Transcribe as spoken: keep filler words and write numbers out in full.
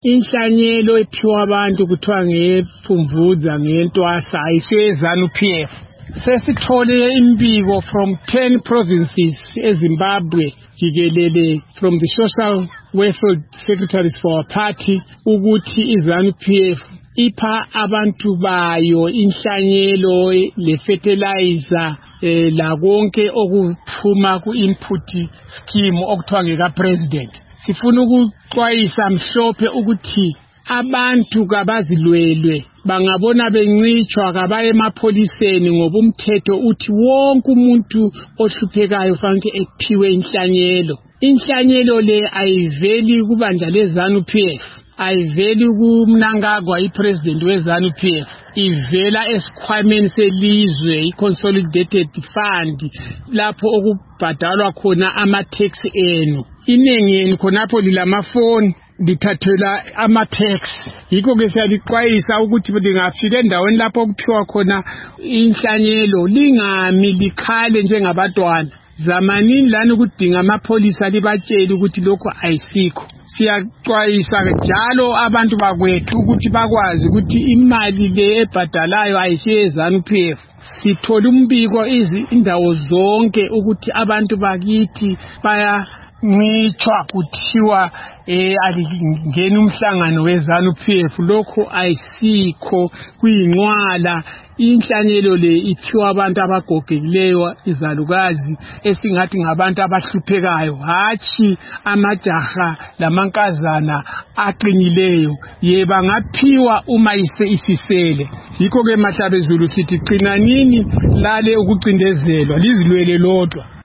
Inhlanyelo ephiwa abantu kuthiwa ngepfumvudza ngentwasa ayisiyo ZANU-P F. Sesithole imbiko from ten provinces eZimbabwe jikelele from the social welfare secretaries for our party ukuthi iZANU-P F ipha abantu bayo inhlanyelo le fertilizer eh, la konke okuphuma ku input scheme okuthiwa ngeka president. Sifuna ukuxwayisa mhlophe ukuthi abantu kabazilwelwe bangabona bencitshwa kabaye emapholiseni ngoba umthetho uthi wonke umuntu ohluphekayo fanele ephiwe inhlanyelo. Inhlanyelo le ayiveli kubandla leZANU-P F, ayiveli kuMnangagwa ipresident weZANU-P F, ivela esikhwameni selizwe i-consolidated fund lapho okubhadalwa khona ama-tax enu. Inengi yenu khonapho lilamafoni dithathela ama-tax. Yikho ke siyaliqwayisa ukuthi lingafika endaweni lapho kuphiwa khona inhlanyelo lingami likhale njengabantwana. Zamanini lana ukudinga amapholisa libatshela ukuthi lokho ayisikho. Siyaxwayisa njalo abantu bakwethu ukuthi bakwazi ukuthi imali le ebhadalayo ayisiye ZANU-P F. Sithola umbiko indawo zonke ukuthi abantu bakithi baya ncitshwa kuthiwa eh alingena umhlangano weZANU-P F. Lokho ayisikho kuyinqwala. Inhlanyelo le iphiwa abantu abagogekileyo izalukazi esingathi ngabantu abahluphekayo, hatshi amajaha lamankazana aqinileyo. Ye bangaphiwa uma isisele. Yikho ke Mahlabezulu sithi qinanini lale ukucindezelwa lizilwele lodwa.